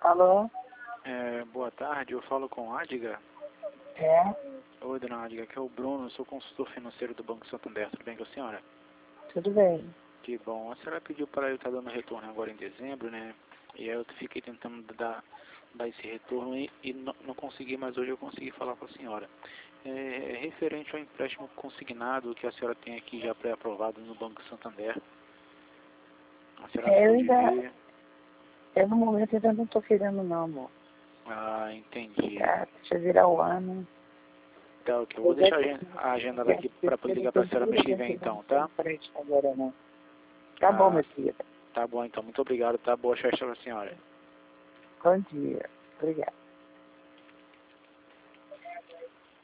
Alô? Boa tarde, eu falo com Adga. É? Oi, dona Adga, aqui é o Bruno, eu sou consultor financeiro do Banco Santander, tudo bem com a senhora? Tudo bem. Que bom, a senhora pediu para eu estar dando retorno agora em dezembro, né? E aí eu fiquei tentando dar esse retorno e não consegui, mas hoje eu consegui falar com a senhora. Referente ao empréstimo consignado que a senhora tem aqui já pré-aprovado no Banco Santander, a senhora Eu pode ainda, ver. eu no momento ainda não tô querendo não, amor. Ah, entendi. Tá, deixa eu virar o ano. Tá, ok. Eu vou deixar a agenda daqui para ligar para a senhora mês que vem então, tá? Agora não. Tá bom, meu filho. Tá bom então, muito obrigado, tá? Boa festa para a senhora. Bom dia. Obrigada.